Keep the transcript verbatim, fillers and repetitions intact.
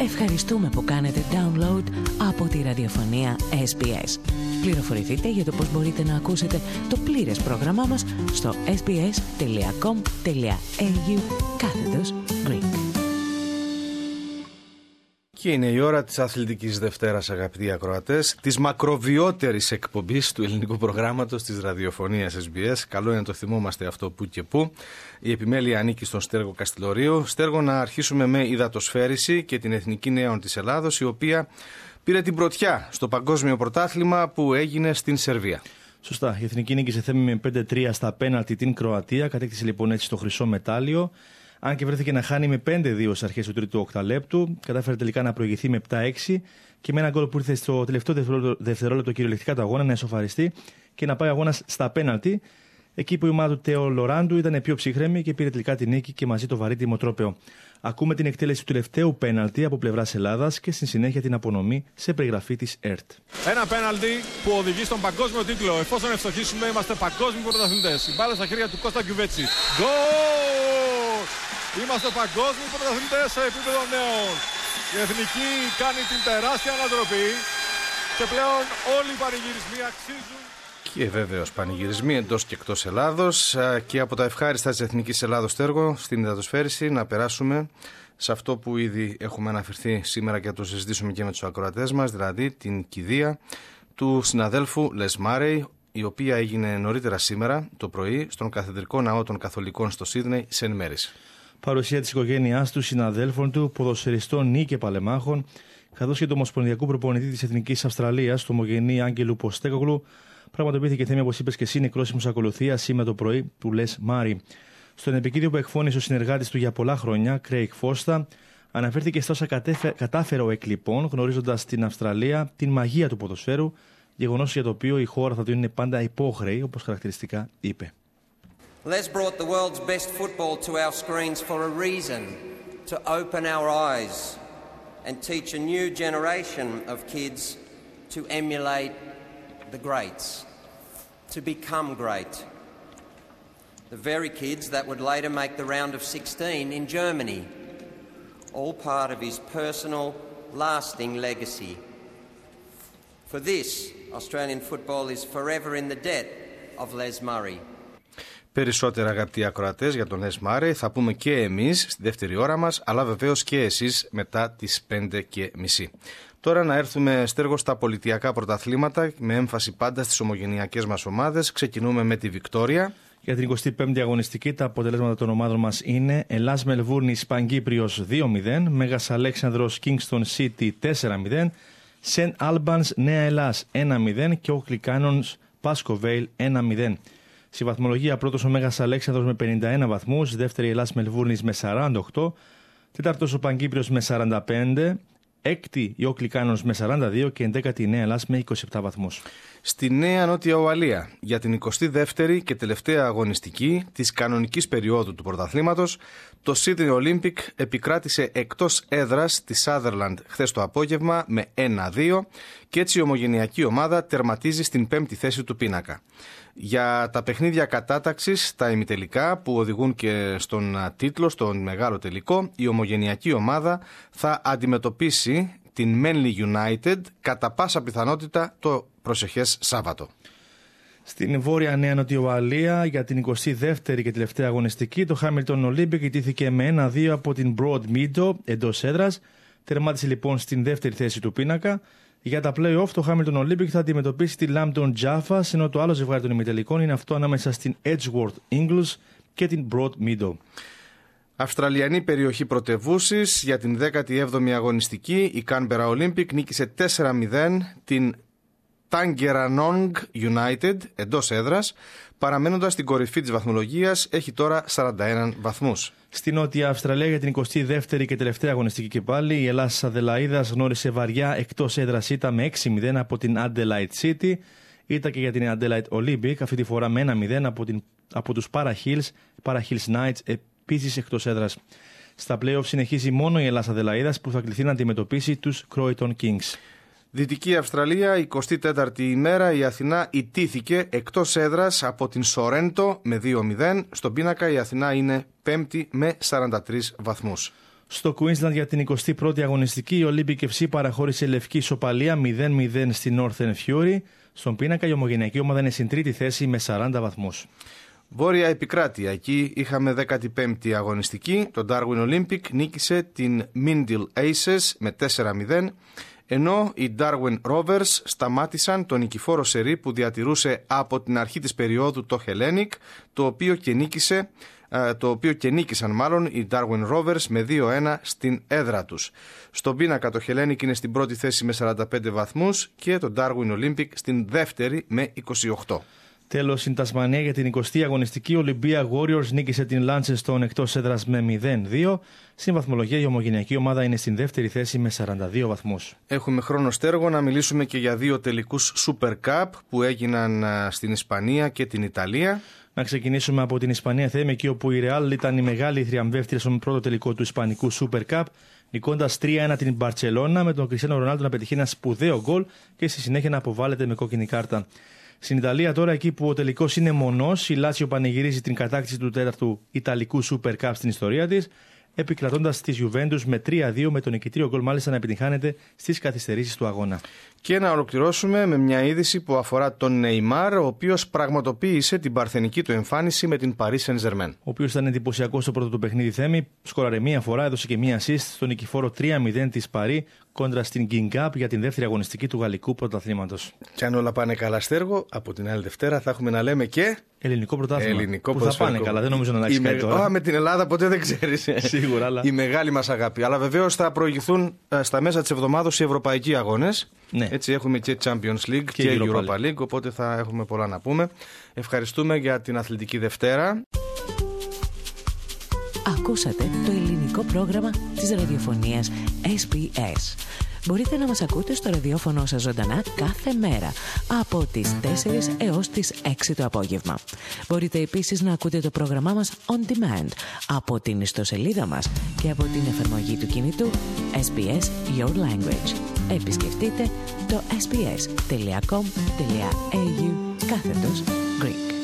Ευχαριστούμε που κάνετε download από τη ραδιοφωνία ες μπι ες. Πληροφορηθείτε για το πώς μπορείτε να ακούσετε το πλήρες πρόγραμμά μας στο sbs.com.au κάθετος Greek. Και είναι η ώρα της Αθλητικής Δευτέρας, αγαπητοί ακροατές, της μακροβιότερης εκπομπής του ελληνικού προγράμματος της ραδιοφωνίας ες μπι ες. Καλό είναι να το θυμόμαστε αυτό που και που. Η επιμέλεια ανήκει στον Στέργο Καστιλορίου. Στέργο, να αρχίσουμε με υδατοσφαίριση και την Εθνική Νέων της Ελλάδος, η οποία πήρε την πρωτιά στο παγκόσμιο πρωτάθλημα που έγινε στην Σερβία. Σωστά. Η Εθνική νίκησε θέμη με πέντε τρία στα πέναλτι την Κροατία. Κατέκτησε λοιπόν έτσι το χρυσό μετάλλιο. Αν και βρέθηκε να χάνει με πέντε δύο στις αρχές του τρίτου οκταλέπτου, κατάφερε τελικά να προηγηθεί με επτά έξι και με ένα γκολ που ήρθε στο τελευταίο δευτερόλεπτο κυριολεκτικά του αγώνα να εσωφαριστεί και να πάει αγώνας στα πέναλτι. Εκεί που η ομάδα του Τέο Λοράντου ήταν πιο ψύχρεμη και πήρε τελικά τη νίκη και μαζί το βαρύτιμο τρόπαιο. Ακούμε την εκτέλεση του τελευταίου πέναλτι από πλευράς Ελλάδας και στη συνέχεια την απονομή σε περιγραφή της ΕΡΤ. Ένα πέναλτι που οδηγεί στον παγκόσμιο τίτλο. Εφόσον ευστοχήσουμε, είμαστε παγκόσμιοι πρωταθλητές. Η μπάλα στα χέρια του Κώστα Κιουβέτσι. Γκολ! Είμαστε παγκόσμιοι πρωταθλητές σε επίπεδο νέων. Η Εθνική κάνει την τεράστια ανατροπή και πλέον όλοι οι πανηγυρισμοί αξίζουν. Και βέβαιως πανηγυρισμοί εντός και εκτός Ελλάδος. Και από τα ευχάριστα της Εθνικής Ελλάδος, Στέργο, στην υδατοσφαίριση, να περάσουμε σε αυτό που ήδη έχουμε αναφερθεί σήμερα και να το συζητήσουμε και με τους ακροατές μας, δηλαδή την κηδεία του συναδέλφου Λες Μάρεϊ, η οποία έγινε νωρίτερα σήμερα το πρωί στον Καθεδρικό Ναό των Καθολικών στο Σίδνεϊ, Σεν Μέρις. Παρουσία της οικογένειάς του, συναδέλφων του, ποδοσφαιριστών νη και παλεμάχων, καθώς και του ομοσπονδιακού προπονητή της Εθνικής Αυστραλίας, του ομογενή Άγγελου Ποστέκογλου, πραγματοποιήθηκε θέμη, όπως είπες και εσύ, νεκρόσιμος ακολουθία σήμερα το πρωί του Λες Μάρεϊ. Στον επικείδιο που εκφώνησε ο συνεργάτης του για πολλά χρόνια, Κρέικ Φώστα, αναφέρθηκε στα όσα κατάφερε ο εκλειπών, γνωρίζοντας την Αυστραλία, την μαγεία του ποδοσφαίρου, γεγονός για το οποίο η χώρα θα του είναι πάντα υπόχρεη, όπως χαρακτηριστικά είπε. Les brought the world's best football to our screens for a reason, to open our eyes and teach a new generation of kids to emulate the greats, to become great. The very kids that would later make the round of sixteen in Germany, all part of his personal, lasting legacy. For this, Australian football is forever in the debt of Les Murray. Περισσότερα, αγαπητοί ακροατές, για τον Λες Μάρεϊ θα πούμε και εμείς στη δεύτερη ώρα μας, αλλά βεβαίως και εσείς μετά τις πέντε και μισή. Τώρα να έρθουμε, Στέργο, στα πολιτιακά πρωταθλήματα, με έμφαση πάντα στις ομογενειακές μας ομάδες. Ξεκινούμε με τη Βικτόρια. Για την εικοστή πέμπτη αγωνιστική, τα αποτελέσματα των ομάδων μας είναι Ελλάς Μελβούρνης Παγκύπριος δύο μηδέν, Μέγας Αλέξανδρος Kingston City τέσσερα μηδέν, Σεντ Άλμπανς Νέα Ελλάς ένα μηδέν και Όκλι Κάνονς Πάσκο Βέιλ ένα μηδέν. Στη βαθμολογία πρώτος ο Μέγας Αλέξανδρος με πενήντα ένα βαθμούς, δεύτερη Ελλάς Μελβούρνης με σαράντα οκτώ, τέταρτος ο Παγκύπριος με σαράντα πέντε, έκτη η Όκλι Κάνονς με σαράντα δύο και ενδέκατη η Νέα Ελλάς με είκοσι επτά βαθμούς. Στη Νέα Νότια Ουαλία, για την εικοστή δεύτερη και τελευταία αγωνιστική της κανονικής περίοδου του πρωταθλήματος, το Sydney Olympic επικράτησε εκτός έδρας τη Sutherland χθες το απόγευμα με ένα δύο και έτσι η ομογενειακή ομάδα τερματίζει στην πέμπτη θέση του πίνακα. Για τα παιχνίδια κατάταξης, τα ημιτελικά που οδηγούν και στον τίτλο, στον μεγάλο τελικό, η ομογενειακή ομάδα θα αντιμετωπίσει την Manly United κατά πάσα πιθανότητα το προσεχές Σάββατο. Στην βόρεια Νέα Νότια Ουαλία, για την εικοστή δεύτερη και τελευταία αγωνιστική, το Hamilton Olympic ιτήθηκε με ένα δύο από την Broad Meadow εντός έδρας. Τερμάτισε λοιπόν στην δεύτερη θέση του πίνακα. Για τα play-off, το Hamilton Olympic θα αντιμετωπίσει τη Lambton Jaffa, ενώ το άλλο ζευγάρι των ημιτελικών είναι αυτό ανάμεσα στην Edgeworth Ingles και την Broad Meadow. Αυστραλιανή περιοχή πρωτευούσης, για την δέκατη έβδομη αγωνιστική, η Canberra Olympic νίκησε τέσσερα μηδέν την Tanggeranong United εντός έδρας, παραμένοντας στην κορυφή της βαθμολογίας, έχει τώρα σαράντα ένα βαθμούς. Στη Νότια Αυστραλία, για την εικοστή δεύτερη και τελευταία αγωνιστική και πάλι, η Ελλάς Αδελαΐδας γνώρισε βαριά εκτός έδρας ήττα με έξι μηδέν από την Adelaide City. Ήττα και για την Adelaide Olympic, αυτή τη φορά με ένα μηδέν από, την, από τους Para Hills, Para Hills Knights, επίσης εκτός έδρας. Στα play-off συνεχίζει μόνο η Ελλάς Αδελαΐδας που θα κληθεί να αντιμετωπίσει τους Croydon Kings. Δυτική Αυστραλία, εικοστή τέταρτη ημέρα, η Αθηνά ιτήθηκε εκτός έδρας από την Σορέντο με δύο μηδέν. Στον πίνακα η Αθηνά είναι πέμπτη με σαράντα τρεις βαθμούς. Στο Queensland για την εικοστή πρώτη αγωνιστική η Olympic εφ σι παραχώρησε λευκή ισοπαλία μηδέν μηδέν στη Northern Fury. Στον πίνακα η ομογενειακή ομάδα είναι στην τρίτη θέση με σαράντα βαθμούς. Βόρεια επικράτεια. Εκεί είχαμε δέκατη πέμπτη αγωνιστική. Το Darwin Olympic νίκησε την Mindil Aces με τέσσερα μηδέν, ενώ οι Darwin Rovers σταμάτησαν τον νικηφόρο σερί που διατηρούσε από την αρχή της περίοδου το Hellenic, το οποίο και νίκησε, το οποίο και νίκησαν μάλλον οι Darwin Rovers με δύο ένα στην έδρα τους. Στον πίνακα το Hellenic είναι στην πρώτη θέση με σαράντα πέντε βαθμούς και το Darwin Olympic στην δεύτερη με είκοσι οκτώ. Τέλος, στην Τασμανία για την εικοστή αγωνιστική, ο Olympia Warriors νίκησε την Launceston εκτός έδρας με μηδέν δύο. Στην βαθμολογία η ομογενειακή ομάδα είναι στην δεύτερη θέση με σαράντα δύο βαθμούς. Έχουμε χρόνο στέργο να μιλήσουμε και για δύο τελικούς Super Cup που έγιναν στην Ισπανία και την Ιταλία. Να ξεκινήσουμε από την Ισπανία, θα είμαι εκεί όπου η Real ήταν η μεγάλη θριαμβεύτρια στον πρώτο τελικό του Ισπανικού Super Cup, νικώντας τρία ένα την Μπαρτσελώνα με τον Κριστιάνο Ρονάλντο να πετυχεί ένα σπουδαίο γκολ και στη συνέχεια να αποβάλλεται με κόκκινη κάρτα. Στην Ιταλία, τώρα εκεί που ο τελικός είναι μονός, η Λάτσιο πανηγυρίζει την κατάκτηση του τέταρτου Ιταλικού Super Cup στην ιστορία της, επικρατώντας τη Juventus με τρία δύο, με τον νικητήριο γκολ μάλιστα να επιτυγχάνεται στις καθυστερήσεις του αγώνα. Και να ολοκληρώσουμε με μια είδηση που αφορά τον Νεϊμάρ, ο οποίος πραγματοποίησε την παρθενική του εμφάνιση με την Paris Saint-Germain. Ο οποίος ήταν εντυπωσιακός στο πρώτο του παιχνίδι, Θέμη, σκόραρε μία φορά, έδωσε και μία assist στον νικηφόρο τρία μηδέν της Paris κόντρα στην Gingham για την δεύτερη αγωνιστική του γαλλικού πρωταθλήματος. Και αν όλα πάνε καλά στέργο, από την άλλη Δευτέρα θα έχουμε να λέμε και ελληνικό πρωτάθλημα. Ελληνικό που θα πάνε καλά, δεν νομίζω να αλλάξει κάτι τώρα. Α, με την Ελλάδα ποτέ δεν ξέρεις. Σίγουρα, αλλά... η μεγάλη μας αγάπη. Αλλά βεβαίως θα προηγηθούν στα μέσα της εβδομάδας οι ευρωπαϊκοί αγώνες. Ναι. Έτσι έχουμε και Champions League και, και Europa, Europa League, οπότε θα έχουμε πολλά να πούμε. Ευχαριστούμε για την Αθλητική Δευτέρα. Ακούσατε το ελληνικό πρόγραμμα της ραδιοφωνίας ες μπι ες. Μπορείτε να μας ακούτε στο ραδιόφωνο σας ζωντανά κάθε μέρα από τις τέσσερις έως τις έξι το απόγευμα. Μπορείτε επίσης να ακούτε το πρόγραμμά μας on demand από την ιστοσελίδα μας και από την εφαρμογή του κινητού ες μπι ες Your Language. Επισκεφτείτε το ες μπι ες τελεία κομ τελεία έι γιου κάθετος Greek.